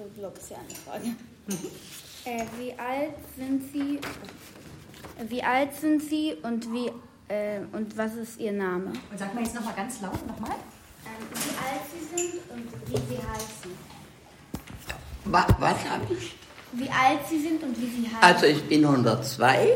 glaube ich, ist ja eine Frage. Wie alt sind Sie und was ist Ihr Name? Und sag mal jetzt nochmal ganz laut nochmal. Wie alt Sie sind und wie Sie heißen. Was habe ich? Wie alt Sie sind und wie Sie heißen. Also ich bin 102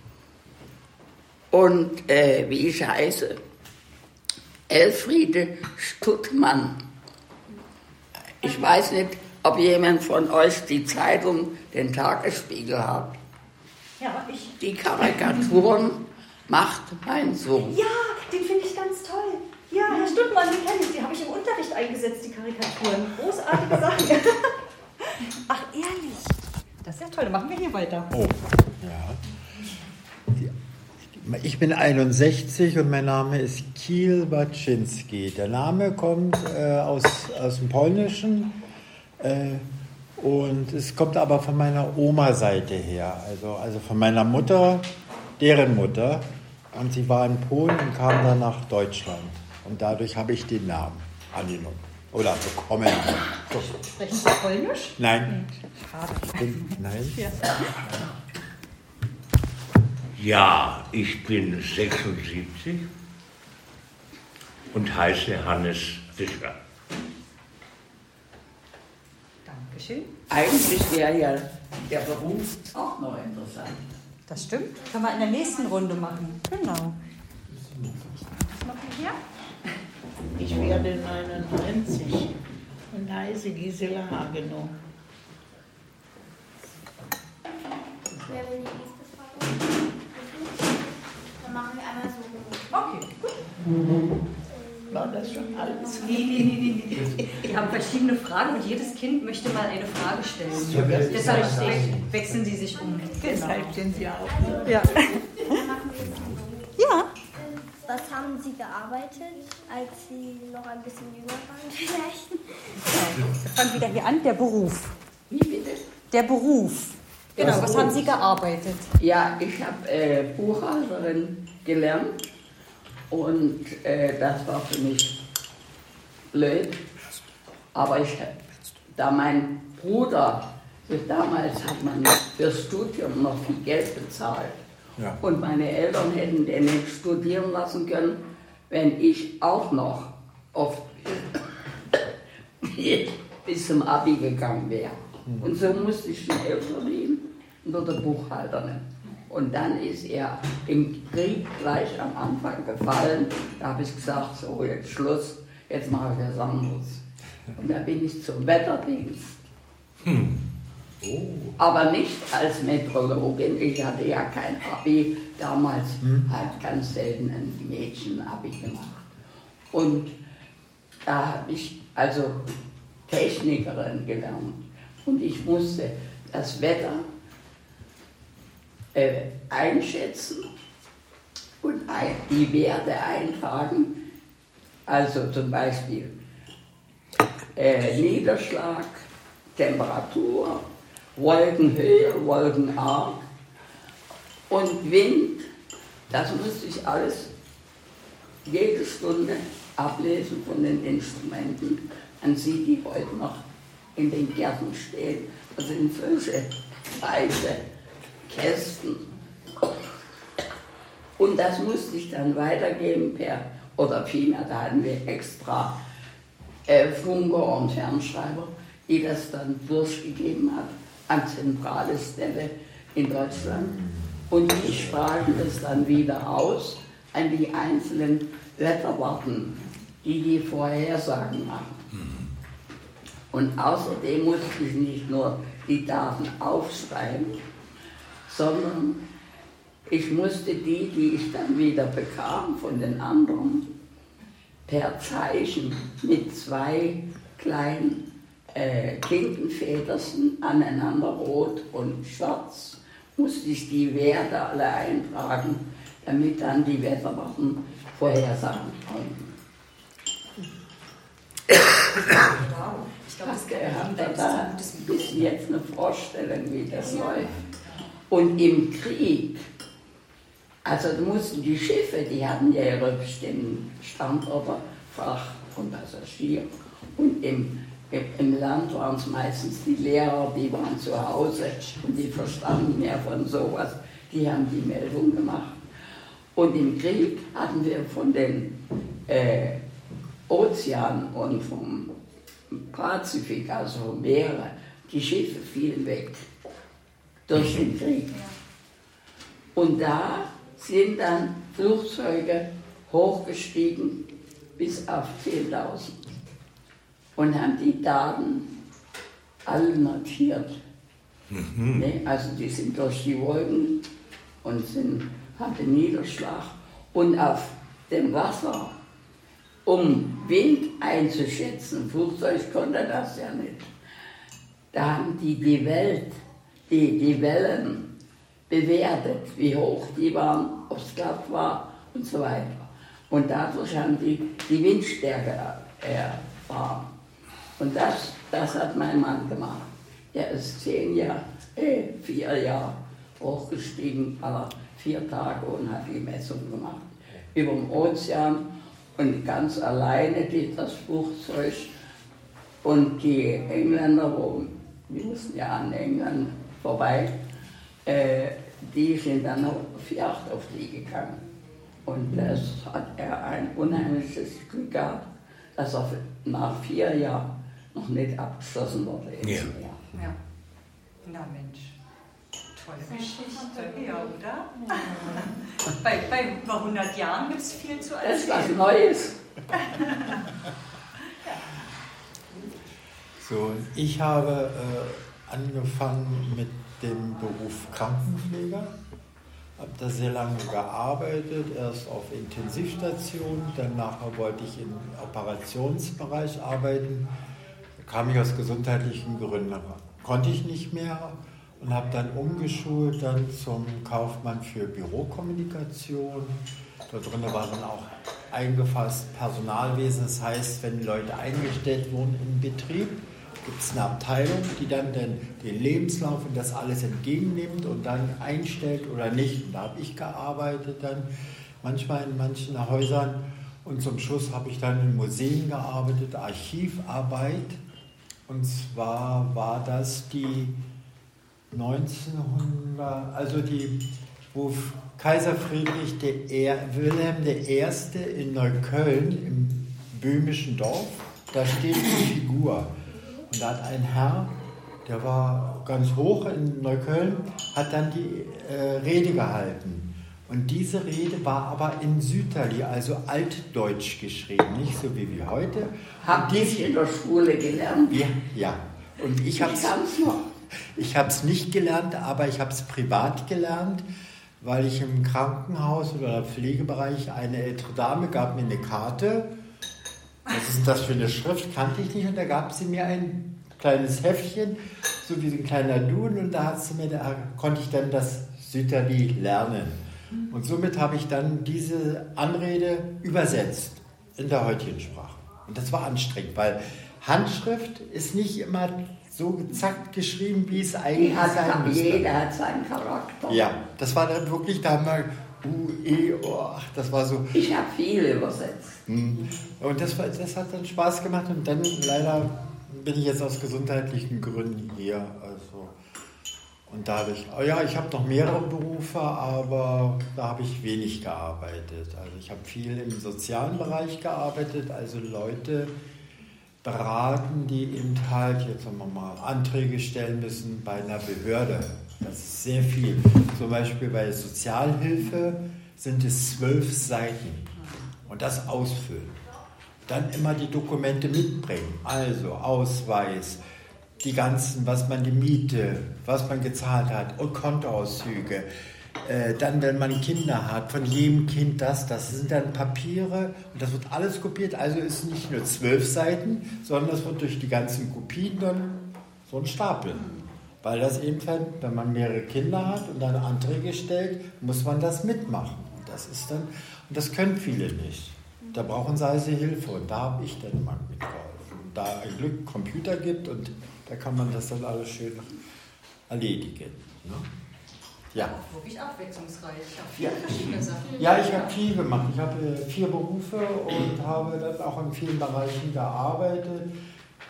und wie ich heiße, Elfriede Stuttmann. Ich weiß nicht, ob jemand von euch die Zeitung, den Tagesspiegel hat. Ja, ich. Die Karikaturen macht mein Sohn. Ja, den finde ich ganz toll. Ja, Herr Stuttmann, den kenne ich. Die habe ich im Unterricht eingesetzt, die Karikaturen. Großartige Sachen. Ach, ehrlich? Das ist ja toll. Dann machen wir hier weiter. Oh, ja. Ich bin 61 und mein Name ist Kiel Baczynski. Der Name kommt aus dem Polnischen und es kommt aber von meiner Oma-Seite her. Also von meiner Mutter, deren Mutter. Und sie war in Polen und kam dann nach Deutschland. Und dadurch habe ich den Namen angenommen. Oder bekommen. So. Sprechen Sie Polnisch? Nein. Schade. Nein. Ja. Ja, ich bin 76 und heiße Hannes Fischer. Dankeschön. Eigentlich wäre ja der Beruf auch noch interessant. Das stimmt. Können wir in der nächsten Runde machen. Genau. Was machen wir hier? Ich werde 99 und heiße Gisela Hagenow. Wer will die nächste Frage? Dann machen wir einmal so. Okay, gut. War das schon alles? Nee. Wir haben verschiedene Fragen und jedes Kind möchte mal eine Frage stellen. Deshalb wechseln sie sich um. Deshalb sind Sie auch hier. Ja. Ja. Was haben Sie gearbeitet, als Sie noch ein bisschen jünger waren vielleicht? Wir fangen wieder hier an. Der Beruf. Wie bitte? Der Beruf. Genau, was haben Sie gearbeitet? Ja, ich habe Buchhalterin gelernt und das war für mich blöd. Aber da mein Bruder, damals hat man fürs Studium noch viel Geld bezahlt. Ja. Und meine Eltern hätten den nicht studieren lassen können, wenn ich auch noch oft bis zum Abi gegangen wäre. Und so musste ich schnell verdienen unter der Buchhalterin. Und dann ist er im Krieg gleich am Anfang gefallen. Da habe ich gesagt, so jetzt Schluss, jetzt mache ich was anderes. Und da bin ich zum Wetterdienst. Aber nicht als Meteorologin, ich hatte ja kein Abi, damals hat ganz selten ein Mädchen Abi gemacht. Und da habe ich also Technikerin gelernt und ich musste das Wetter einschätzen und die Werte eintragen, also zum Beispiel Niederschlag, Temperatur, Wolkenhöhe, Wolkenart und Wind, das musste ich alles jede Stunde ablesen von den Instrumenten. Man sieht die heute noch in den Gärten stehen, das sind solche weiße Kästen. Und das musste ich dann weitergeben oder vielmehr, da hatten wir extra Funker und Fernschreiber, die das dann durchgegeben hat an zentrale Stelle in Deutschland. Und die sprachen das dann wieder aus an die einzelnen Wetterwarten, die Vorhersagen machen. Und außerdem musste ich nicht nur die Daten aufschreiben, sondern ich musste die ich dann wieder bekam von den anderen, per Zeichen mit 2 kleinen Tintenfederchen aneinander, rot und schwarz, musste ich die Werte alle eintragen, damit dann die Wetterwarten vorhersagen konnten. Wow. Ich glaube, das Da bis jetzt eine Vorstellung, wie das läuft. Und im Krieg, also mussten die Schiffe, die hatten ja ihre bestimmten Standorte, Fracht und Passagier. Und im Im Land waren es meistens die Lehrer, die waren zu Hause und die verstanden mehr von sowas. Die haben die Meldung gemacht. Und im Krieg hatten wir von den Ozeanen und vom Pazifik, also vom Meere, die Schiffe fielen weg durch den Krieg. Und da sind dann Flugzeuge hochgestiegen bis auf 10.000 und haben die Daten alle notiert. Ne? Also die sind durch die Wolken und hatten Niederschlag. Und auf dem Wasser, um Wind einzuschätzen, Flugzeug konnte das ja nicht, da haben die Wellen bewertet, wie hoch die waren, ob es glatt war und so weiter. Und dadurch haben die Windstärke erfahren. Und das hat mein Mann gemacht. Er ist 4 Jahre hochgestiegen, alle 4 Tage und hat die Messung gemacht. Über dem Ozean und ganz alleine das Flugzeug. Und die Engländer, wir mussten ja an England vorbei, die sind dann auf Yacht auf die gegangen. Und das hat er ein unheimliches Glück gehabt, dass er nach 4 Jahren noch nicht abgeschlossen wurde. Ja. Na Mensch, tolle Geschichte, ja, oder? Bei über 100 Jahren gibt es viel zu erzählen. Das ist was Neues. So, ich habe angefangen mit dem Beruf Krankenpfleger, habe da sehr lange gearbeitet, erst auf Intensivstation, dann nachher wollte ich im Operationsbereich arbeiten, da kam ich aus gesundheitlichen Gründen, konnte ich nicht mehr und habe dann umgeschult dann zum Kaufmann für Bürokommunikation. Da drin war dann auch eingefasst Personalwesen, das heißt, wenn Leute eingestellt wurden im Betrieb, gibt es eine Abteilung, die dann den Lebenslauf und das alles entgegennimmt und dann einstellt oder nicht. Und da habe ich gearbeitet dann, manchmal in manchen Häusern. Und zum Schluss habe ich dann in Museen gearbeitet, Archivarbeit. Und zwar war das die 1900, also wo Kaiser Friedrich Wilhelm I. in Neukölln, im böhmischen Dorf, da steht die Figur. Und da hat ein Herr, der war ganz hoch in Neukölln, hat dann die Rede gehalten. Und diese Rede war aber in Sütterli, also altdeutsch geschrieben, nicht so wie wir heute. Habt ihr in der Schule gelernt? Ja. Und ich habe es nicht gelernt, aber ich habe es privat gelernt, weil ich im Krankenhaus oder im Pflegebereich, eine ältere Dame gab mir eine Karte. Was ist denn das für eine Schrift? Kannte ich nicht. Und da gab sie mir ein kleines Heftchen, so wie ein kleiner Duden. Und da konnte ich dann das Sütterli lernen. Und somit habe ich dann diese Anrede übersetzt in der heutigen Sprache. Und das war anstrengend, weil Handschrift ist nicht immer so gezackt geschrieben, wie es eigentlich sein müsste. Jeder hat seinen Charakter. Ja, das war dann wirklich, da haben wir das war so. Ich habe viel übersetzt. Und das hat dann Spaß gemacht und dann leider bin ich jetzt aus gesundheitlichen Gründen hier. Also, und dadurch, ich habe noch mehrere Berufe, aber da habe ich wenig gearbeitet. Also ich habe viel im sozialen Bereich gearbeitet, also Leute beraten, die eben halt, jetzt sagen wir mal, Anträge stellen müssen bei einer Behörde. Das ist sehr viel. Zum Beispiel bei Sozialhilfe sind es 12 Seiten. Und das ausfüllen. Dann immer die Dokumente mitbringen. Also Ausweis, die ganzen, was man die Miete, was man gezahlt hat und Kontoauszüge. Dann, wenn man Kinder hat, von jedem Kind das sind dann Papiere und das wird alles kopiert. Also ist nicht nur 12 Seiten, sondern das wird durch die ganzen Kopien dann so ein Stapel. Weil das eben, wenn man mehrere Kinder hat und dann Anträge stellt, muss man das mitmachen. Und das können viele nicht. Da brauchen sie also Hilfe und da habe ich dann immer mitgeholfen. Da ein Glück Computer gibt und da kann man das dann alles schön erledigen. Ne? Ja. Wirklich abwechslungsreich. Viele verschiedene Sachen. Ja, ich habe viel gemacht. Ich habe 4 Berufe und habe dann auch in vielen Bereichen gearbeitet.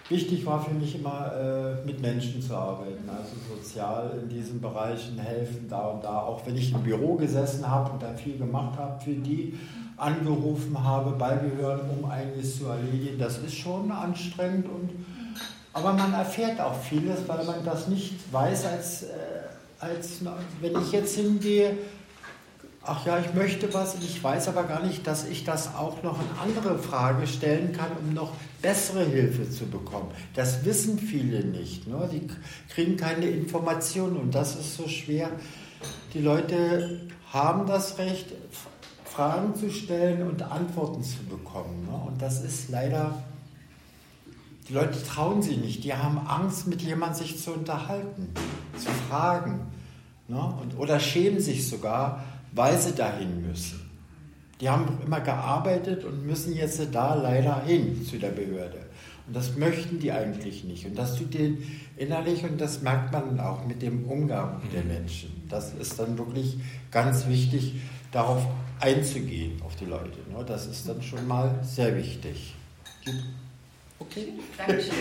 wichtig war für mich immer, mit Menschen zu arbeiten, also sozial in diesen Bereichen helfen, da und da. Auch wenn ich im Büro gesessen habe und da viel gemacht habe für die, angerufen habe bei Behörden, um einiges zu erledigen, das ist schon anstrengend. Aber man erfährt auch vieles, weil man das nicht weiß, als wenn ich jetzt hingehe, ach ja, ich möchte was und ich weiß aber gar nicht, dass ich das auch noch in andere Frage stellen kann, um noch bessere Hilfe zu bekommen. Das wissen viele nicht. Ne? Die kriegen keine Informationen und das ist so schwer. Die Leute haben das Recht, Fragen zu stellen und Antworten zu bekommen. Ne? Und das ist leider, die Leute trauen sich nicht. Die haben Angst, mit jemandem sich zu unterhalten, zu fragen. Ne? Oder schämen sich sogar, weil sie dahin müssen. Die haben immer gearbeitet und müssen jetzt da leider hin zu der Behörde. Und das möchten die eigentlich nicht. Und das tut denen innerlich und das merkt man auch mit dem Umgang der Menschen. Das ist dann wirklich ganz wichtig, darauf einzugehen, auf die Leute. Das ist dann schon mal sehr wichtig. Okay? Dankeschön.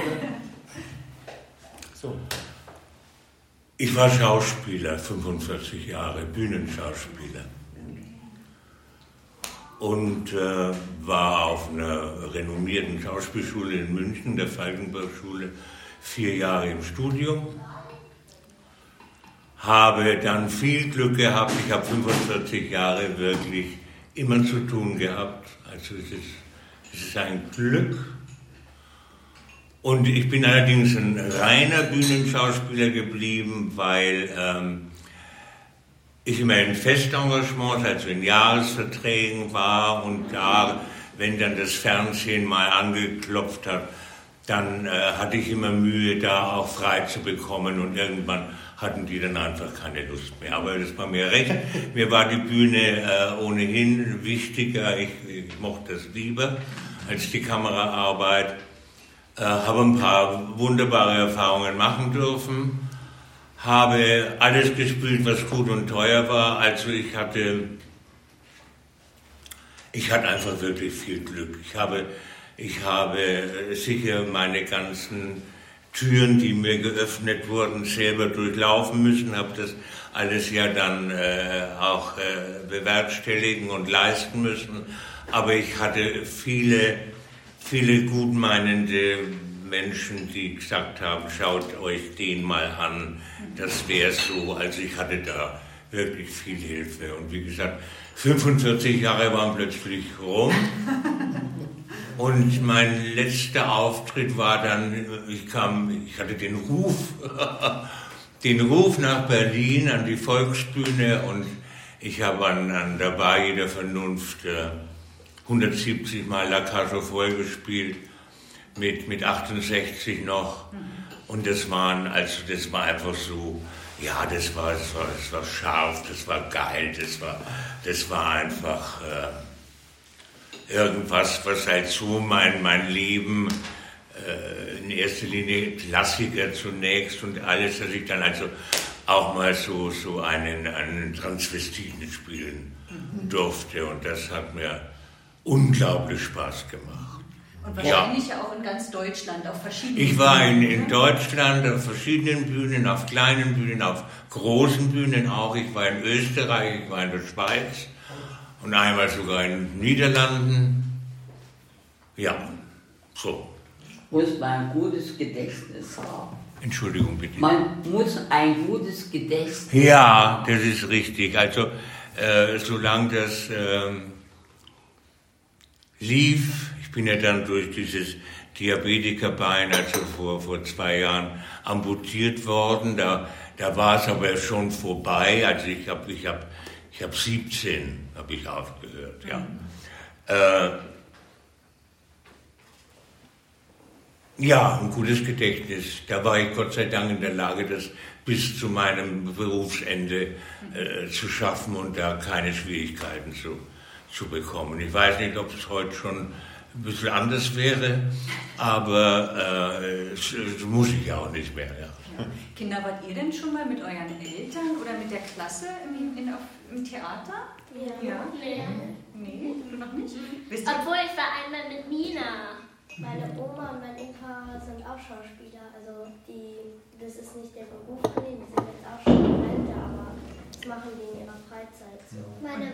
So. Ich war Schauspieler, 45 Jahre, Bühnenschauspieler. Und war auf einer renommierten Schauspielschule in München, der Falkenberg-Schule, 4 Jahre im Studium. Habe dann viel Glück gehabt, ich habe 45 Jahre wirklich immer zu tun gehabt. Also es ist ein Glück. Und ich bin allerdings ein reiner Bühnenschauspieler geblieben, weil ich immer in Festengagements, also in Jahresverträgen war und da, wenn dann das Fernsehen mal angeklopft hat, dann hatte ich immer Mühe, da auch frei zu bekommen und irgendwann hatten die dann einfach keine Lust mehr. Aber das war mir recht. Mir war die Bühne ohnehin wichtiger. Ich mochte das lieber als die Kameraarbeit. Habe ein paar wunderbare Erfahrungen machen dürfen. Habe alles gespielt, was gut und teuer war. Also ich hatte einfach wirklich viel Glück. Ich habe sicher meine ganzen Türen, die mir geöffnet wurden, selber durchlaufen müssen. Habe das alles ja dann auch bewerkstelligen und leisten müssen. Aber ich hatte viele gutmeinende Menschen, die gesagt haben, schaut euch den mal an, das wäre so. Also ich hatte da wirklich viel Hilfe. Und wie gesagt, 45 Jahre waren plötzlich rum. Und mein letzter Auftritt war dann, ich hatte den Ruf nach Berlin an die Volksbühne und ich habe an der Bar jeder Vernunft 170 Mal La Cage aux Folles gespielt, mit 68 noch. Und das war einfach so, ja, das war scharf, das war geil, das war einfach irgendwas, was halt so mein Leben, in erster Linie Klassiker zunächst und alles, dass ich dann also auch mal so einen Transvestiten spielen durfte. Und das hat mir unglaublich Spaß gemacht. Und wahrscheinlich ja auch in ganz Deutschland, auf verschiedenen Bühnen. Ich war in Deutschland auf verschiedenen Bühnen, auf kleinen Bühnen, auf großen Bühnen auch. Ich war in Österreich, ich war in der Schweiz und einmal sogar in den Niederlanden. Ja, so. Muss man ein gutes Gedächtnis haben. Entschuldigung, bitte. Man muss ein gutes Gedächtnis haben. Ja, das ist richtig. Also, solange das lief, ich bin ja dann durch dieses Diabetikerbein, also vor 2 Jahren, amputiert worden. Da war es aber schon vorbei. Also ich hab 17 habe ich aufgehört. Ja. Ja, ein gutes Gedächtnis. Da war ich Gott sei Dank in der Lage, das bis zu meinem Berufsende zu schaffen und da keine Schwierigkeiten zu bekommen. Ich weiß nicht, ob es heute schon ein bisschen anders wäre, aber das muss ich ja auch nicht mehr. Ja. Kinder, wart ihr denn schon mal mit euren Eltern oder mit der Klasse im Theater? Ja. Nee, du noch nicht? Obwohl, ich war einmal mit Mina. Meine Oma und mein Opa sind auch Schauspieler. Also das ist nicht der Beruf von denen, die sind jetzt auch schon in Rente, aber das machen die in ihrer Freizeit so. Meine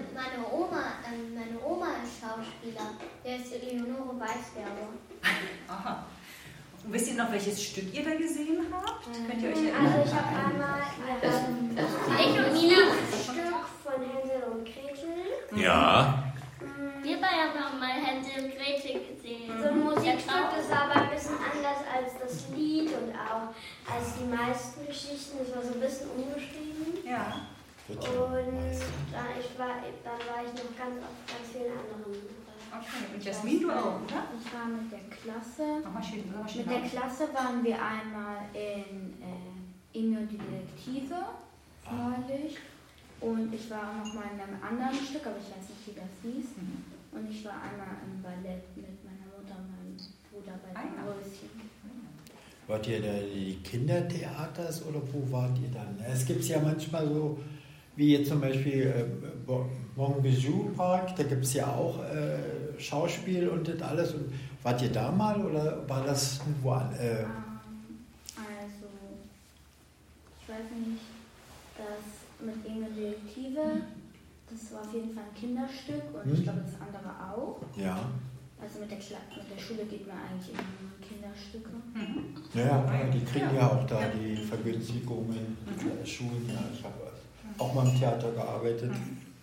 Oma ist Schauspieler. Der ist Eleonore Weisberger. Aha. Und wisst ihr noch, welches Stück ihr da gesehen habt? Könnt ihr euch erinnern? Also ich habe einmal Ich und Nina. ein Stück von Hänsel und Gretel. Ja. Wir beide haben mal Hänsel und Gretel gesehen. So ein Musikstück, das war aber ein bisschen anders als das Lied und auch als die meisten Geschichten. Das war so ein bisschen umgeschrieben. Ja. Und dann war ich noch ganz auf ganz vielen anderen. Okay, und Jasmin, du auch, oder? Ich war mit der Klasse. Mit Mit der Klasse waren wir einmal in Emil die Detektive neulich. Und ich war auch noch mal in einem anderen Stück, aber ich weiß nicht, wie das hieß. Und ich war einmal im Ballett mit meiner Mutter und meinem Bruder bei dem Röschen. Wart ihr da die Kindertheaters oder wo wart ihr dann? Es gibt ja manchmal so, wie jetzt zum Beispiel Monbijou Park, da gibt es ja auch Schauspiel und das alles. Und wart ihr da mal oder war das woanders? Also, ich weiß nicht, das mit Emil Detektive, das war auf jeden Fall ein Kinderstück und ich glaube das andere auch. Ja. Also mit der Schule geht man eigentlich immer nur Kinderstücke. Ja, die kriegen ja auch da die Vergünstigungen, Schulen. Ja, ich habe auch mal im Theater gearbeitet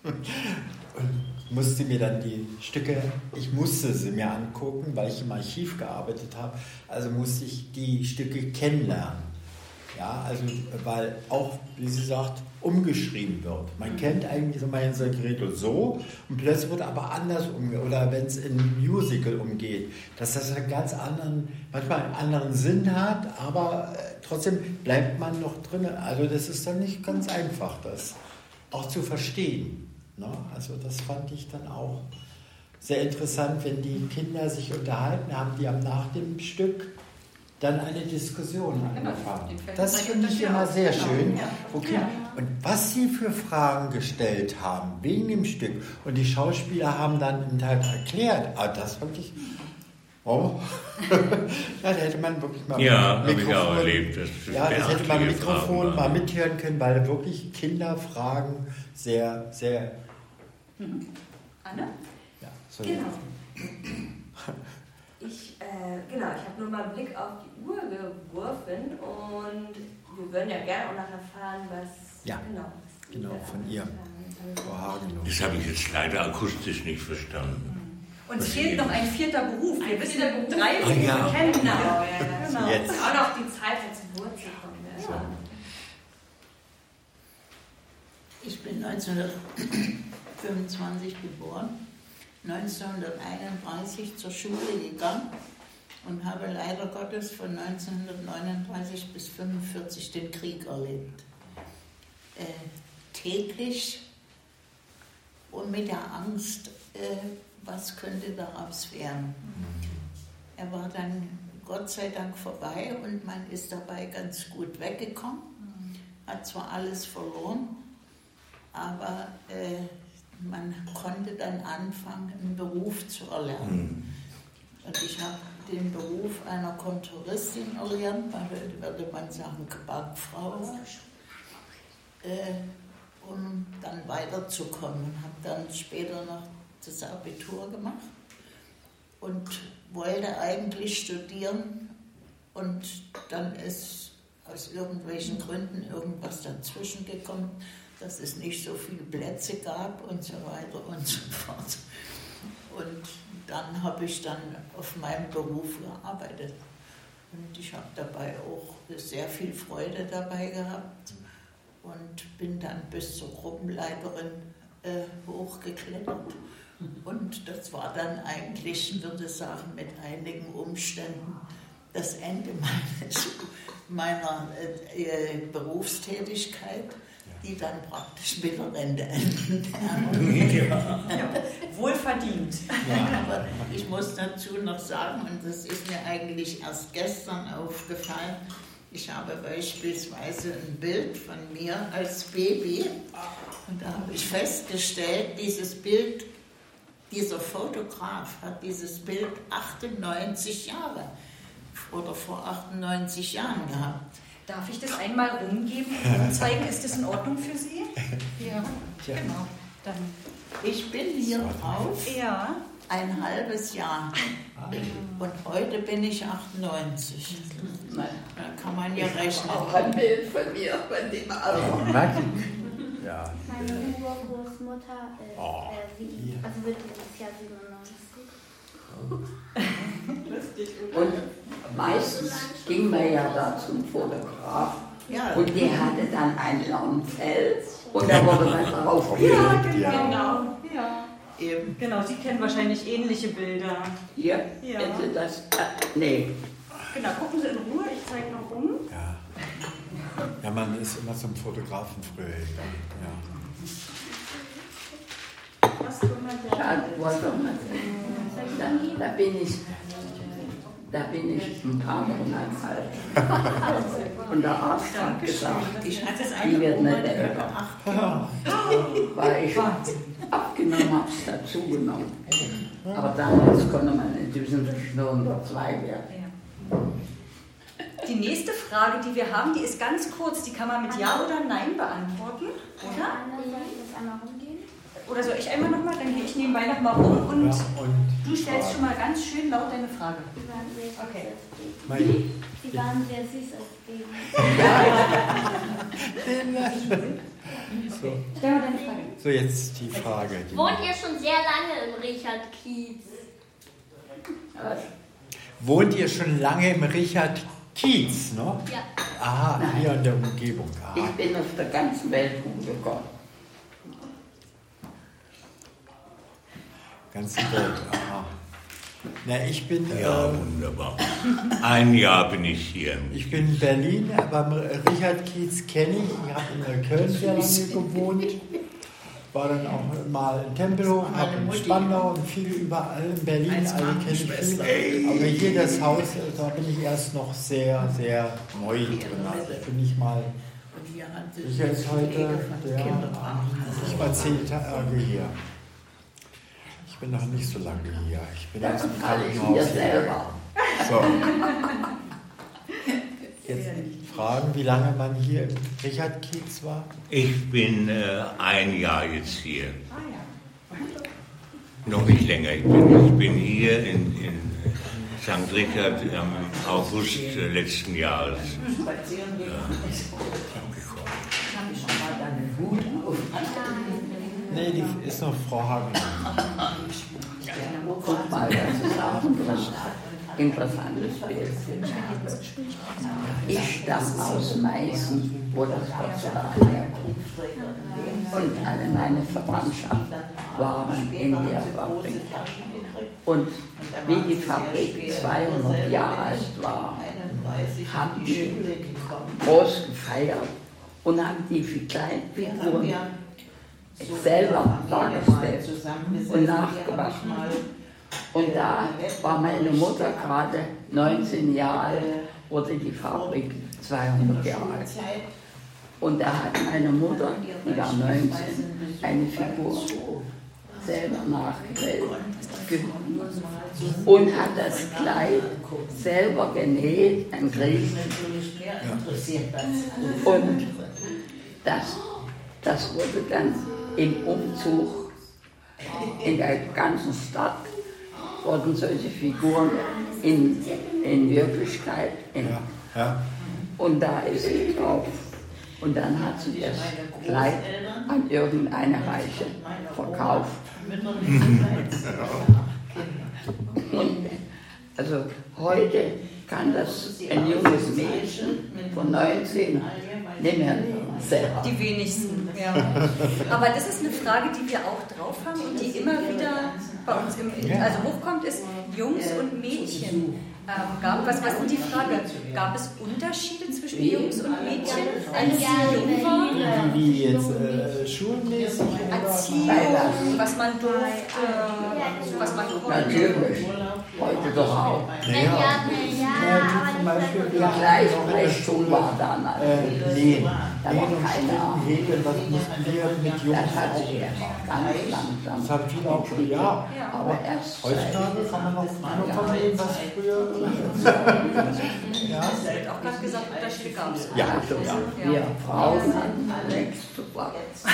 und musste mir dann die Stücke, ich musste sie mir angucken, weil ich im Archiv gearbeitet habe, also musste ich die Stücke kennenlernen. Ja, also weil auch, wie sie sagt, umgeschrieben wird. Man kennt eigentlich so Hänsel und Gretel so und plötzlich wird aber anders umgeht. Oder wenn es in einem Musical umgeht, dass das einen ganz anderen, manchmal einen anderen Sinn hat, aber trotzdem bleibt man noch drin. Also das ist dann nicht ganz einfach, das auch zu verstehen. Ne? Also das fand ich dann auch sehr interessant, wenn die Kinder sich unterhalten haben, die haben nach dem Stück dann eine Diskussion angefangen. Das finde ich immer sehr schön. Okay. Und was sie für Fragen gestellt haben, wegen dem Stück. Und die Schauspieler haben dann im Teil erklärt, das fand ich, ja, da hätte man wirklich mal habe ich auch erlebt. Das hätte man mit Mikrofon mal mithören können, weil wirklich Kinderfragen sehr, sehr... Anne? Ja, so genau. Ich habe nur mal einen Blick auf die Uhr geworfen und wir würden ja gerne auch noch erfahren, was genau von ihr. Frau Hagenow. Das habe ich jetzt leider akustisch nicht verstanden. Uns fehlt noch ein vierter Beruf. Wir wissen 3 Berufe kennen. Genau. Jetzt. Auch noch die Zeit zur Wurzel kommen. So. Ich bin 1925 geboren, 1931 zur Schule gegangen und habe leider Gottes von 1939 bis 1945 den Krieg erlebt. Täglich und mit der Angst, was könnte daraus werden. Er war dann Gott sei Dank vorbei und man ist dabei ganz gut weggekommen, hat zwar alles verloren, aber man konnte dann anfangen, einen Beruf zu erlernen. Und ich habe den Beruf einer Kontoristin erlernt, würde man sagen, Bankfrau, um dann weiterzukommen. Habe dann später noch das Abitur gemacht und wollte eigentlich studieren und dann ist aus irgendwelchen Gründen irgendwas dazwischen gekommen, dass es nicht so viele Plätze gab und so weiter und so fort. Und dann habe ich dann auf meinem Beruf gearbeitet. Und ich habe dabei auch sehr viel Freude dabei gehabt und bin dann bis zur Gruppenleiterin hochgeklettert. Und das war dann eigentlich, ich würde sagen, mit einigen Umständen das Ende meiner Berufstätigkeit, die dann praktisch mit der Rente endet. Wohlverdient. Ja, aber ich muss dazu noch sagen, und das ist mir eigentlich erst gestern aufgefallen, ich habe beispielsweise ein Bild von mir als Baby und da habe ich festgestellt, dieses Bild dieser Fotograf hat dieses Bild 98 Jahre oder vor 98 Jahren gehabt. Darf ich das einmal rumgeben und zeigen, ist das in Ordnung für Sie? Ja, genau. Dann. Ich bin hier drauf ein halbes Jahr und heute bin ich 98. Da kann man ja rechnen. Auch ein Bild von mir, von dem Alter. Ja. Meine Urgroßmutter also wird dieses Jahr 97. Und meistens ging man ja da zum Fotograf und der hatte dann ein Lammfell und da wurde man drauf gelegt. Genau. Ja. Eben. Genau, Sie kennen wahrscheinlich ähnliche Bilder. Ja, hätte das. Nee. Genau, gucken Sie in Ruhe, ich zeige noch um. Ja. Ja, man ist immer zum Fotografen früher gegangen. Ja. Was tun wir denn? Ja, wollte doch mal sagen. Da bin ich ein paar Monate alt. Und der Arzt hat gesagt, die wird nicht älter. Weil ich abgenommen habe, es dazugenommen. Aber damals konnte man in Düsseldorf nur 102 werden. Die nächste Frage, die wir haben, die ist ganz kurz. Die kann man mit Ja oder Nein beantworten. Oder? Einmal rumgehen. Oder soll ich einmal nochmal? Dann gehe ich nebenbei nochmal rum und du stellst schon mal ganz schön laut deine Frage. Okay. Sie waren sehr süß als Baby. Stell mal deine Frage. So, jetzt die Frage. Wohnt ihr schon sehr lange im Richard-Kiez? Wohnt ihr schon lange im Richard-Kiez, ne? Ja. Aha, hier in der Umgebung. Aha. Ich bin auf der ganzen Welt rumgekommen. Ganze Welt, aha. Na, ich bin... Ja, wunderbar. Ein Jahr bin ich hier. Ich bin in Berlin, aber Richard Kiez kenne ich. Ich habe in Köln sehr lange gewohnt. War dann auch mal in Tempelhof, habe in Spandau und viel überall in Berlin. Alle kenne ich viel. Aber hier das Haus, da bin ich erst noch sehr, sehr neu drin. Also bin ich mal... Ich jetzt heute... Ich war 10 Tage hier. Ich bin noch nicht so lange hier. Ich bin erst im Krankenhaus hier. So. Jetzt fragen, wie lange man hier im Richard-Kiez war? Ich bin ein Jahr jetzt hier. Noch nicht länger. Ich bin hier in St. Richard im August letzten Jahres. Nee, die ist noch Frau Hagen. Guck mal, das ist auch ein interessantes Bild. Ich stamme aus Meißen, wo das Porzellan herkommt. Und alle meine Verwandtschaft waren in der Fabrik. Und wie die Fabrik 200 Jahre alt war, haben die groß gefeiert und haben die Kleinfiguren selber dargestellt und nachgewaschen. Und da war meine Mutter gerade 19 Jahre alt, wurde die Fabrik 200 Jahre alt. Und da hat meine Mutter, die war 19, eine Figur selber nachgewählt und hat das Kleid selber genäht, ein Griechen. Und das wurde dann im Umzug in der ganzen Stadt, wurden solche Figuren in Wirklichkeit. Und da ist sie drauf. Und dann hat sie das Kleid an irgendeine Reiche verkauft. Und also heute kann das ein junges Mädchen von 19 nicht mehr selber. Die wenigsten, ja. Aber das ist eine Frage, die wir auch drauf haben und die immer wieder bei uns hochkommt, ist Jungs und Mädchen. Was ist denn die Frage? Gab es Unterschiede zwischen Jungs und Mädchen, als sie jung waren? Wie jetzt schulmäßig? Erziehung, was man durfte, was man konnte. Natürlich, heute doch auch. Ja, Beispiel Die Gleichberechtigung war damals. Nähen. Da war keine Ahnung. Häkeln, was mussten wir mit Jungs Das hat sich auch erst machen. ganz langsam. Das haben viele auch schon, ja. Aber erst Heutzutage kann man noch von dem, was früher. Ja. Du hast auch gerade gesagt, Unterschiede gab es. Ja, Also, ja. wir Frauen hatten nichts zu sagen.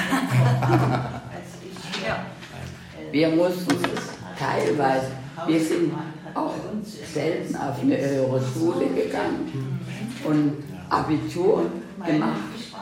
Ja. Wir mussten es teilweise, wir sind auch selten auf eine höhere Schule gegangen und Abitur gemacht.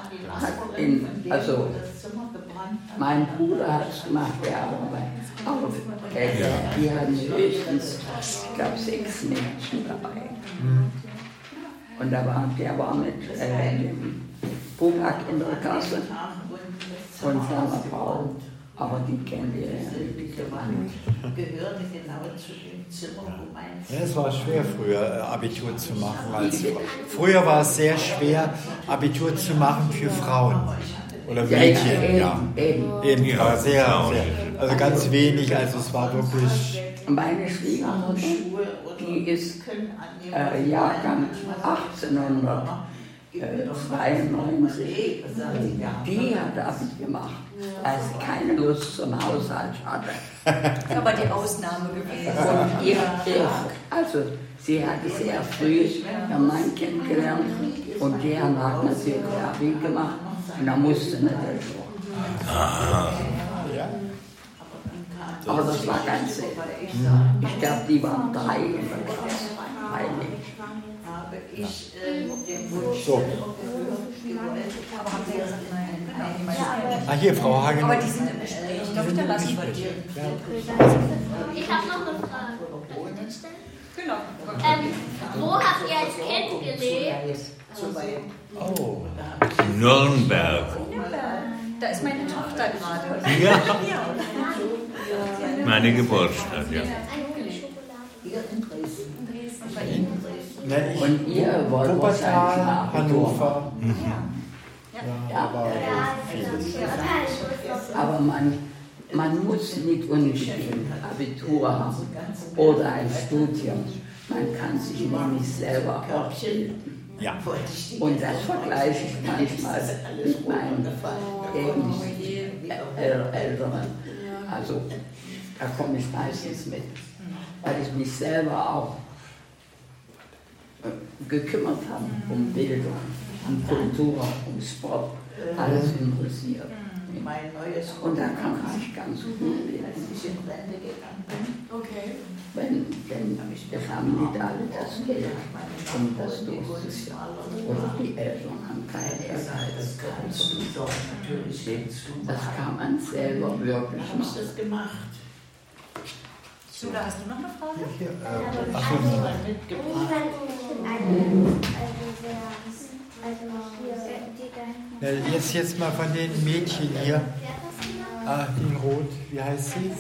Also mein Bruder hat es gemacht, ja, aber die hatten höchstens, ich glaube, 6 Mädchen dabei. Und der war mit dem Burak in der Klasse und seiner Frau. Aber die kennt ihr ja nicht. Gehörte genau zu dem Zimmer, wo mein Ja, es war schwer früher Abitur zu machen. Früher war es sehr schwer Abitur zu machen für Frauen oder Mädchen. Ja, eben war sehr, sehr, also ganz wenig. Also es war wirklich. Meine Schwiegermutter, die ist Jahrgang 1892. Die hat Abi gemacht, als sie keine Lust zum Haushalt hatte. Aber die Ausnahme gewesen. Und also sie hatte sehr früh ihren Mann kennengelernt und der hat natürlich Abi gemacht und da musste natürlich auch. Aber das war ganz selten. Ich glaube, die waren 3 in der Klasse. So. Ah, hier, Frau Hagen. Aber die sind im Gespräch. Darf ich da lassen? Ich habe noch eine Frage. Kann ich das stellen? Genau. Wo habt ihr als Kind gelebt? Oh. Nürnberg. Da ist meine Tochter gerade. Ja. Meine Geburtsstadt, ja. Und ihr wollt wahrscheinlich Wuppertal, nach Hannover. Ja, Aber vieles. aber man muss nicht unbedingt Abitur haben oder ein Studium. Man kann sich nämlich selber ausbilden. Ja. Und das vergleiche ich manchmal mit meinen Älteren. Also da komme ich meistens mit, weil ich mich selber auch gekümmert habe um Bildung, um Kultur, um Sport, alles interessiert. Und da kann man sich ganz gut bilden. Okay. Wenn wir haben nicht alle das Geld, um das durchzuführen. Oder die Eltern haben keinen Ehrgeiz. Das kann man selber wirklich machen. Sula, hast du noch eine Frage? Hier, jetzt mal von den Mädchen hier. Die Rot, wie heißt sie?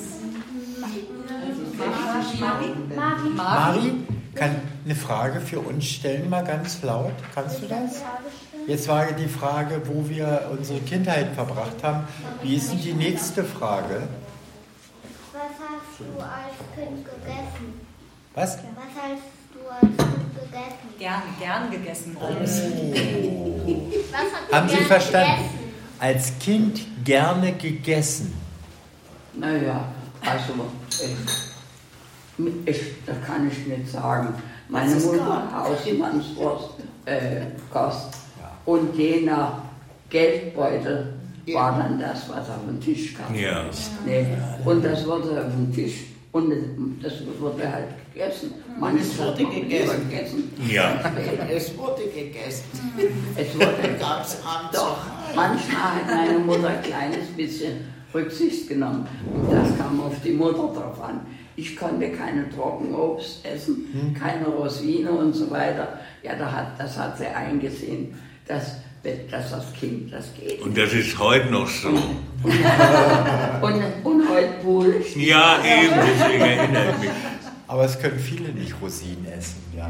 Mari, kann eine Frage für uns stellen, mal ganz laut. Kannst du das? Jetzt war die Frage, wo wir unsere Kindheit verbracht haben. Wie ist denn die nächste Frage? Was hast du als Kind gegessen? Was? Was hast du als Kind gegessen? Gern gegessen. Was hast du Haben Sie gern verstanden? gegessen? Als Kind gerne gegessen. Naja, also das kann ich nicht sagen. Meine Mutter Hausmannswurst kostet und je nach Geldbeutel war dann das, was auf den Tisch kam. Ja. Nee. Und das wurde auf den Tisch und das wurde halt gegessen. Es wurde gegessen. Ja. Es wurde gegessen. Es wurde Gab es abends doch. Manchmal hat meine Mutter ein kleines bisschen Rücksicht genommen. Und das kam auf die Mutter drauf an. Ich konnte keine Trockenobst essen, keine Rosine und so weiter. Ja, das hat sie eingesehen, dass das Kind das geht. Und das ist heute noch so. Und heute wohl. Ja, eben, deswegen erinnere ich mich. Aber es können viele nicht Rosinen essen. Ja.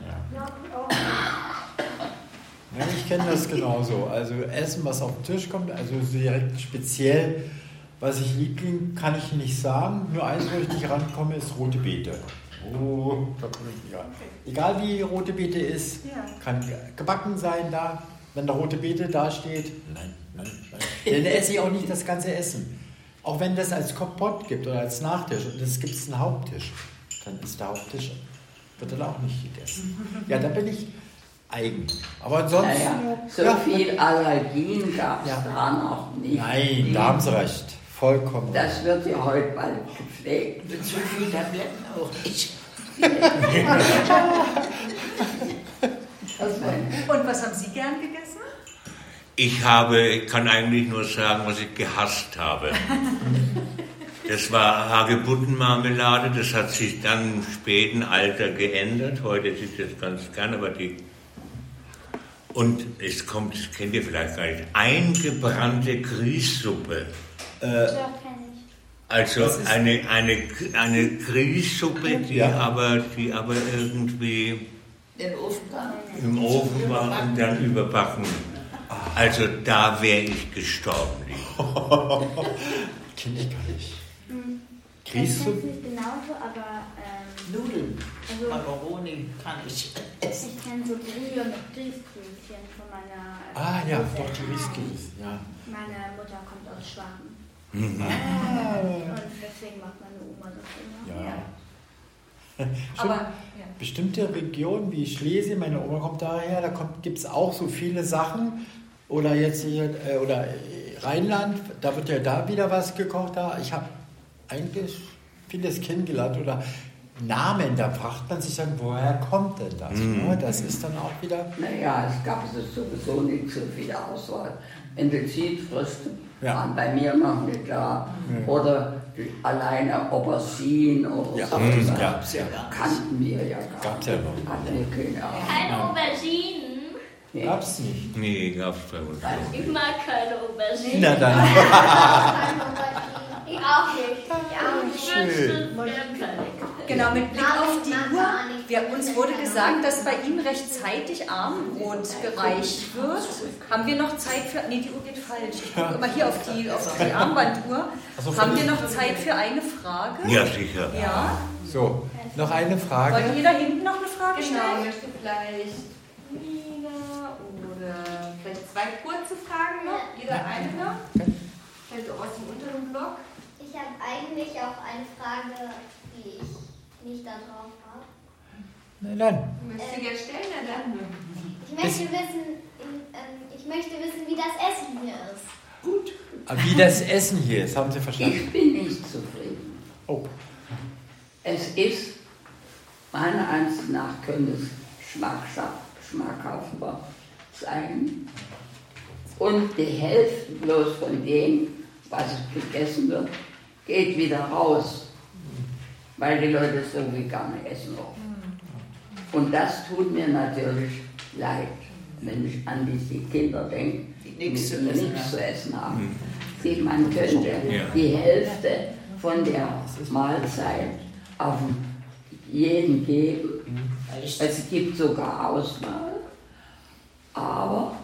Ja, ich kenne das genauso. Also Essen, was auf den Tisch kommt, also direkt speziell, was ich liebling, kann ich nicht sagen. Nur eins, wo ich nicht rankomme, ist rote Beete. Oh, da komme ich nicht ran. Egal wie rote Beete ist, kann gebacken sein da. Wenn da rote Beete da steht, nein. Dann esse ich auch nicht das ganze Essen. Auch wenn das als Kompott gibt oder als Nachtisch und es gibt einen Haupttisch, dann ist der Haupttisch, wird dann auch nicht gegessen. Ja, da bin ich eigen. Aber ansonsten... so viel Allergien gab es da noch nicht. Nein, da haben Sie recht. Vollkommen. Das wird ja heute bald gepflegt. Mit so viel Tabletten auch nicht. Und was haben Sie gern gegessen? Ich kann eigentlich nur sagen, was ich gehasst habe. Das war Hagebuttenmarmelade, das hat sich dann im späten Alter geändert. Heute ist es jetzt ganz gern, aber und es kommt, das kennt ihr vielleicht gar nicht, eingebrannte Grießsuppe. Also eine Grießsuppe, die aber irgendwie im Ofen war und dann überbacken. Also da wäre ich gestorben. Kenne ich gar nicht. Grießsuppe? Ich kenne es nicht genauso, aber... Nudeln, also, Macaroni kann ich essen. Ich kenne so Brühe mit Grießklößchen von meiner... Ja, doch, die Grießklößchen, ja. Meine Mutter kommt aus Schwaben. Mhm. Und deswegen macht meine Oma das immer. Ja. Aber bestimmte Regionen wie Schlesien, meine Oma kommt daher, da gibt es auch so viele Sachen. Oder jetzt hier, oder Rheinland, da wird ja da wieder was gekocht. Ich habe eigentlich vieles kennengelernt oder Namen, da fragt man sich dann, woher kommt denn das? Ne? Das ist dann auch wieder... Naja, es gab sowieso nicht so viel Auswahl. Wenn du Zielfrüchte waren bei mir noch nicht da. Oder alleine Aubergine oder so. Das gab's ja. Kannten wir ja gar nicht. Gab's ja noch. Hatten wir keine Ahnung. Keine Auberginen. Nee. Gab's nicht. Nee, gab's bei uns nicht. Ich mag keine Auberginen. Na dann. Ich auch nicht. Schön. Genau, mit Blick auf die Uhr. Uns wurde gesagt, dass bei ihm rechtzeitig Abendbrot gereicht wird. Haben wir noch Zeit für... Nee, die Uhr geht falsch. Ich gucke immer hier auf die Armbanduhr. Haben wir noch Zeit für eine Frage? Ja, sicher. Ja. So, noch eine Frage. Wollte jeder hinten noch eine Frage Genau, stellen? möchte vielleicht Nina oder vielleicht zwei kurze Fragen noch? Jeder eine noch? Vielleicht auch aus dem unteren Block? Ich habe eigentlich auch eine Frage, die ich nicht da drauf habe. Nein. Möchtest du gerne stellen, na dann? Ich möchte wissen, wie das Essen hier ist. Gut. Wie das Essen hier ist, haben Sie verstanden? Ich bin nicht zufrieden. Oh. Es ist, meiner Ansicht nach, könnte es schmackhafter sein. Und die Hälfte bloß von dem, was gegessen wird, geht wieder raus. Weil die Leute so vegan essen auch. Und das tut mir natürlich leid, wenn ich an diese Kinder denke, die nichts zu essen haben. Man könnte die Hälfte von der Mahlzeit auf jeden geben. Es gibt sogar Auswahl, aber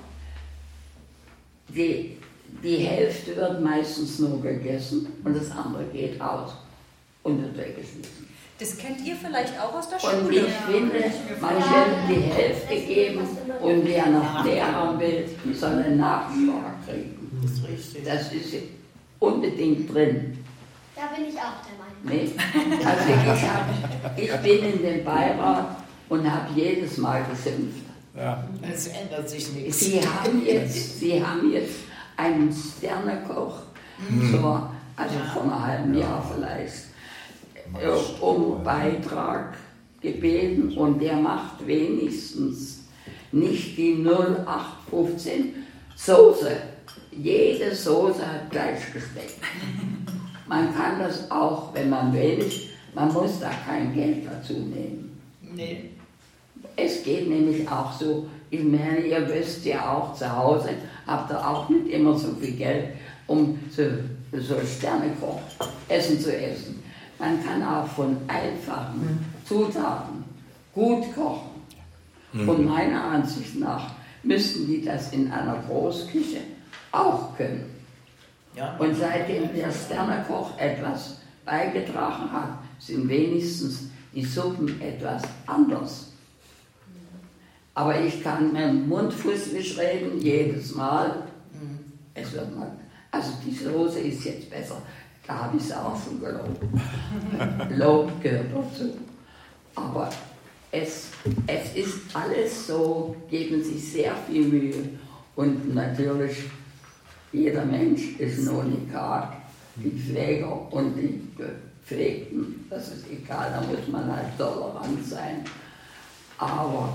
die Hälfte wird meistens nur gegessen und das andere geht aus und wird weggeschmissen. Das kennt ihr vielleicht auch aus der Schule. Und ich finde, man sollte die Hälfte geben und wer noch mehr haben will, soll einen Nachschlag kriegen. Das ist richtig. Das ist unbedingt drin. Da bin ich auch der Meinung. Nee? Also ich bin in dem Beirat und habe jedes Mal geschimpft. Ja. Es ändert sich nichts. Sie haben jetzt einen Sternekoch, also vor einem halben Jahr vielleicht, um Beitrag gebeten und der macht wenigstens nicht die 0815 Soße. Jede Soße hat Gleichgeschmack. Man kann das auch, wenn man will, man muss da kein Geld dazu nehmen. Nee. Es geht nämlich auch so, ich meine, ihr wisst ja auch, zu Hause habt ihr auch nicht immer so viel Geld, um so Sternekoch Essen zu essen. Man kann auch von einfachen Zutaten gut kochen. Und meiner Ansicht nach müssten die das in einer Großküche auch können. Ja. Und seitdem der Sternekoch etwas beigetragen hat, sind wenigstens die Suppen etwas anders. Aber ich kann mir den Mund fußlich reden, jedes Mal. Es wird mal, also die Soße ist jetzt besser. Da habe ich es auch schon gelobt. Lob gehört dazu. Aber es ist alles so, geben sich sehr viel Mühe. Und natürlich, jeder Mensch ist ein Unikat. Die Pfleger und die Gepflegten, das ist egal, da muss man halt tolerant sein. Aber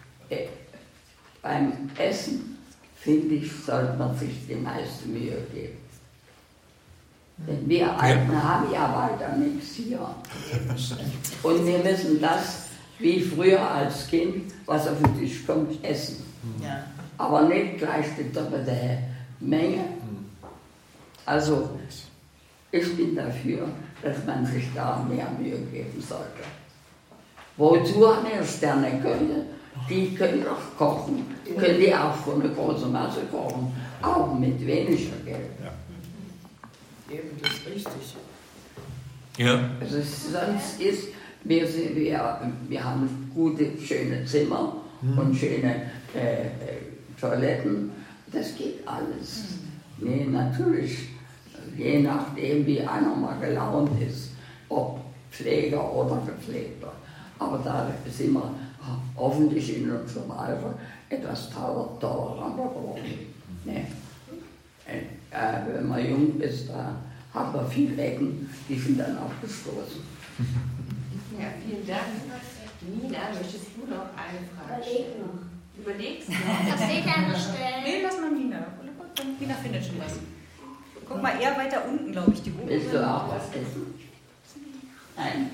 beim Essen, finde ich, sollte man sich die meiste Mühe geben. Denn wir Alten haben ja weiter nichts hier. Und wir müssen das, wie früher als Kind, was auf den Tisch kommt, essen. Ja. Aber nicht gleich die doppelte Menge. Also, ich bin dafür, dass man sich da mehr Mühe geben sollte. Wozu eine Sterneköche? Die können doch kochen. Können die auch von einer großen Masse kochen. Auch mit weniger Geld. Ja. Eben, das ist richtig. Ja. Also sonst ist, wir haben gute, schöne Zimmer und schöne Toiletten. Das geht alles. Nee, natürlich, je nachdem, wie einer mal gelaunt ist, ob Pfleger oder Gepflegter. Aber da sind wir hoffentlich in unserem Alter etwas toleranter geworden. Nee. Wenn man jung ist, da hat man viele Ecken, die sind dann abgestoßen. Ja, vielen Dank. Nina, möchtest du noch eine Frage stellen? Überlegst du? Das steht ja an der Stelle. Nee, lass mal Nina. Nina findet schon was. Guck mal, eher weiter unten, glaube ich, die Ohren. Willst du auch was essen? Nein.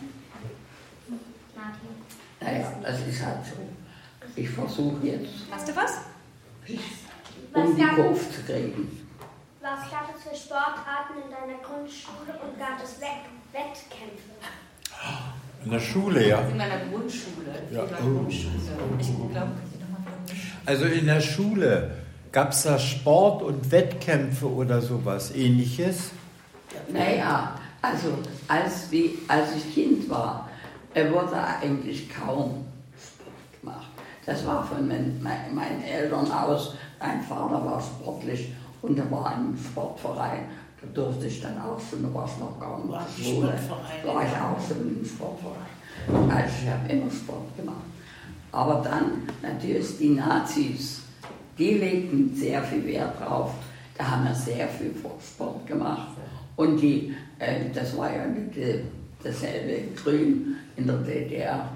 Naja, das ist halt so. Ich versuche jetzt, Hast du was? um die Kurve zu kriegen. Was gab es für Sportarten in deiner Grundschule und gab es Wettkämpfe? In der Schule, ja. In meiner Grundschule. Ja. In meiner Grundschule. Ich glaube, Also in der Schule, gab es da Sport und Wettkämpfe oder sowas ähnliches? Naja, also als ich Kind war, wurde eigentlich kaum Sport gemacht. Das war von meinen Eltern aus. Mein Vater war sportlich und er war im Sportverein. Da durfte ich dann auch schon, da war ich noch kaum in der Schule, war ich auch schon im Sportverein. Also ich habe immer Sport gemacht. Aber dann natürlich die Nazis, die legten sehr viel Wert drauf. Da haben wir sehr viel Sport gemacht. Und das war ja nicht dasselbe Grün in der DDR.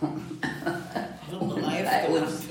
Bei uns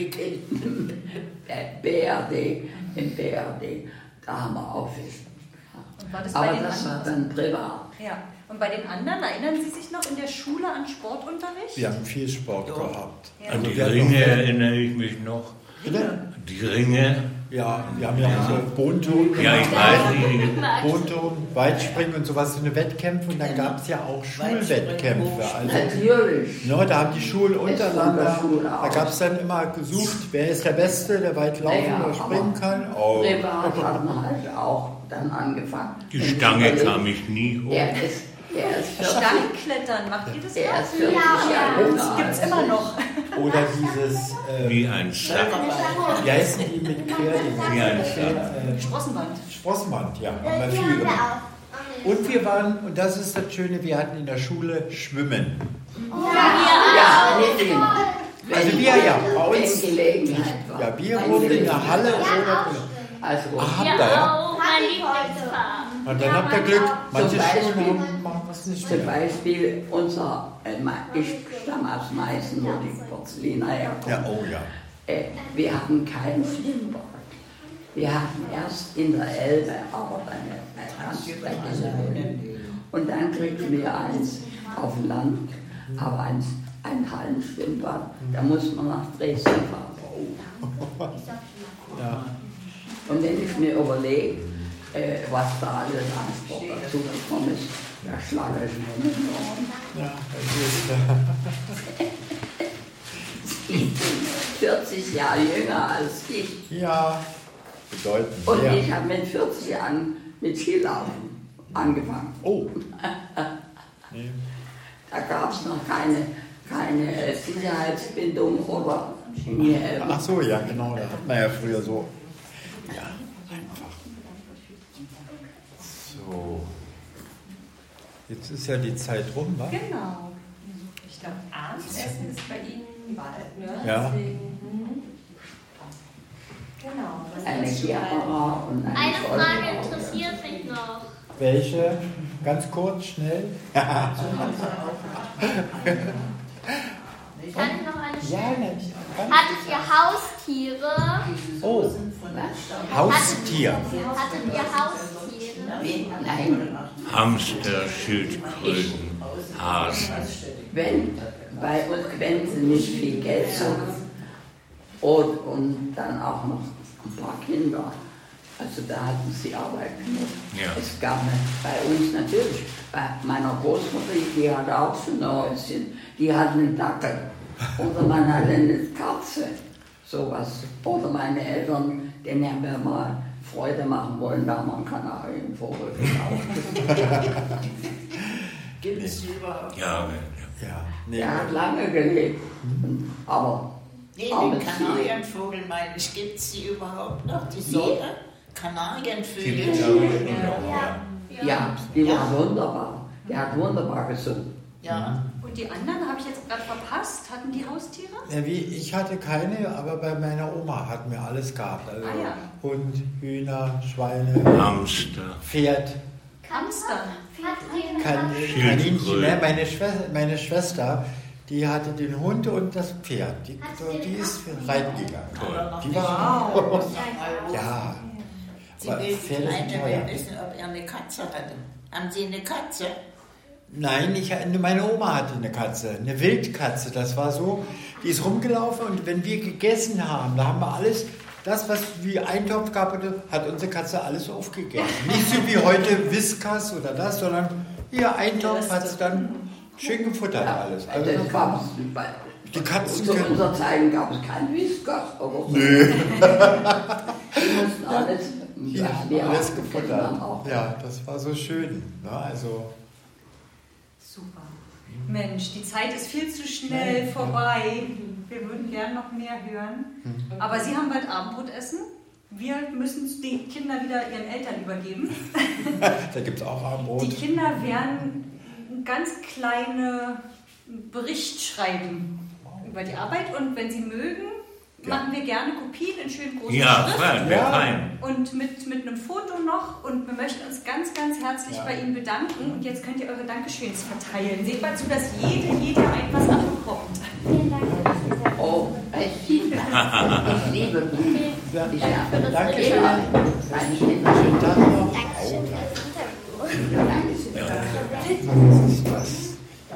im BRD, da haben wir auch viel Sport gemacht. Aber das war dann privat. Ja. Und bei den anderen, erinnern Sie sich noch in der Schule an Sportunterricht? Wir haben viel Sport gehabt. Ja. An die Ringe erinnere ich mich noch. Bitte? Die Ringe. Ja, wir haben ja auch so Bohnturnen, Ja, ich weiß nicht. Bohnturnen, Weitspringen und sowas, so eine Wettkämpfe. Und dann gab es ja auch Schulwettkämpfe. Also, Natürlich. ne, da haben die Schulen untereinander, Schule da aus. gab es dann immer gesucht, wer ist der Beste, der weit laufen Naja, oder springen aber kann. Oh. Privat hat man halt auch dann angefangen. Die Stange kam ich nie hoch. Er ist 40, Stangklettern, macht ihr das er noch? ist 40 Jahre alt. Das gibt's immer noch. Oder dieses, Wie ein Sack. wie heißen die mit Querdingen? Wie ein Sack. Sprossenband. Sprossmann, ja, haben wir viel gemacht. Und wir waren, und das ist das Schöne, wir hatten in der Schule Schwimmen. Ja, nicht immer. Also wir ja, bei Wenn uns, Gelegenheit war. ja, wir wurden in der Halle oder... Also, Habt ihr, ja? Mein Lieblingsfarbe. Und dann habt ihr Glück, manche Zum Beispiel- Schulen machen das nicht zum mehr. Beispiel ich stamme aus Meißen, wo die Porzelliner herkommen. Ja, oh ja. Wir hatten kein Schwimmbad. Wir hatten erst in der Elbe, aber eine Randstrecke. Und dann kriegten wir eins auf dem Land, aber ein Hallenschwimmbad. Da muss man nach Dresden fahren. Ja. Und wenn ich mir überlege, was da alles an Sport dazu gekommen ist, da schlage ich mir nicht mehr Ja, das ist, Sie sind 40 Jahre jünger als ich. ja, bedeutend Und sehr. ich habe mit 40 Jahren mit Skilaufen angefangen. Oh. Nee. Da gab es noch keine Sicherheitsbindung oder Ach so, ja, genau, da hat man ja früher so. Ja, einfach. So. Jetzt ist ja die Zeit rum, wa? Genau. Ich glaube, Abendessen ist bei Ihnen bald, ne? Ja. Deswegen, genau. Was eine ist schon Kamera und Eine Frage interessiert mich noch. Welche? Ganz kurz, schnell. Kann ich noch eine stellen? Ja, Hattet ihr Haustiere? Oh, Haustier. Hattet ihr Haustiere? Nein, Hamster, Schildkröten, Hasen. wenn sie nicht viel Geld suchen und dann auch noch ein paar Kinder, also da hatten sie Arbeit genug. Ja. Es gab bei uns natürlich, bei meiner Großmutter, die hatte auch so ein Häuschen, die hatte einen Dackel oder man hatte eine Katze, sowas. Oder meine Eltern, denen haben wir mal Freude machen wollen, da haben wir einen Kanarienvogel gekauft. Gibt es überhaupt? Ja, Ja, nee, Der hat lange gelebt, aber Nee, arme den Kanarienvogel meine ich, gibt es die überhaupt noch? Die Sorte? Kanarienvögel? ja, die war wunderbar. Der hat wunderbar gesungen. Ja. Und die anderen habe ich jetzt gerade verpasst. Hatten die Haustiere? Ich hatte keine, aber bei meiner Oma hatten wir alles gehabt. Also Ah, ja. Hund, Hühner, Schweine, Hamster. Pferd, Hamster. Kaninchen. Schildkröten. Ne? Meine Schwester, die hatte den Hund und das Pferd. Die ist reiten gegangen. Toll. Die war Wow. ja. Sie Aber will Pferde sind eine teuer. will wissen, ob er eine Katze hatte. Haben Sie eine Katze? Nein, meine Oma hatte eine Katze, eine Wildkatze. Das war so, die ist rumgelaufen und wenn wir gegessen haben, da haben wir alles, das was wie Eintopf gab, hat unsere Katze alles aufgegessen. Nicht so wie heute Whiskas oder das, sondern hier Eintopf hat es dann schön gefuttert alles. Also Das gab es die Katzen zu können... unserer Zeit gab es keinen Whiskas. Nö. Die mussten alles, Ja, alles auch gefuttert. auch. Ja, das war so schön. Ne? Also, Super. Mensch, die Zeit ist viel zu schnell vorbei. Wir würden gern noch mehr hören. Aber Sie haben bald Abendbrotessen. Wir müssen die Kinder wieder ihren Eltern übergeben. da gibt es auch Abendbrot. Die Kinder werden einen ganz kleinen Bericht schreiben über die Arbeit. Und wenn Sie mögen, machen wir gerne Kopien in schön großer Ja, Schrift. fein, Ja. fein. Und mit einem Foto noch. Und wir möchten uns ganz, ganz herzlich bei Ihnen bedanken. Und jetzt könnt ihr eure Dankeschöns verteilen. Seht mal zu, dass jeder ein was abbekommt. Vielen Dank für das Rezept. Oh, vielen Dank. Ich liebe Blumen. Ich habe Danke immer meine Kinder. Schönen Tag noch. Dankeschön für das Interview. Das ist was.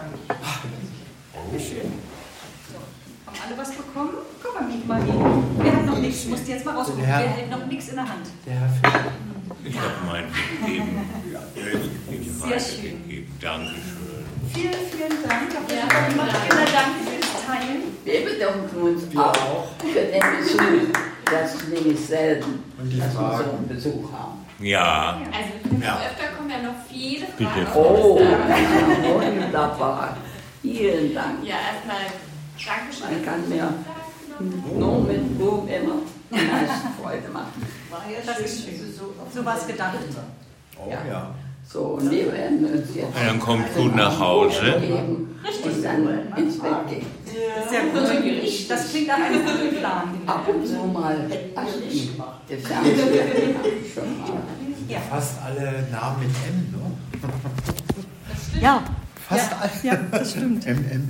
Haben alle was bekommen? Guck mal, Miek mal hin. Wer hat noch nichts? Musst du jetzt mal rausgucken. Ja. Wer hält noch nichts in der Hand? Der Herr Fischer. Ich habe meinen gegeben. Sehr schön. Gegeben. Dankeschön. Vielen, vielen Dank. Kinder, danke fürs Teilen. Wir bedanken uns Wir auch auch. für den Besuch. Das ist nämlich selten, Und die dass wir so Fragen. einen Besuch haben. Ja. Also wir können Ja. öfter kommen ja noch viele Bitte. Fragen. Oh, wunderbar. Vielen Dank. Ja, erstmal Dankeschön. Man kann mir nur mit Blumen immer die meiste Freude machen. War ja Das schön, ist schön. dass Sie so So was gedacht. Oh ja. So, und wir werden uns jetzt Ja, dann kommt gut nach Hause. geben und dann ins Bett gehen. Sehr gut. Das klingt nach einem guten Plan. Ab und zu mal, also das Fernsehen schon mal. Ja. Fast alle Namen mit M, ne? Ja. Fast alle. Ja, das stimmt. MM.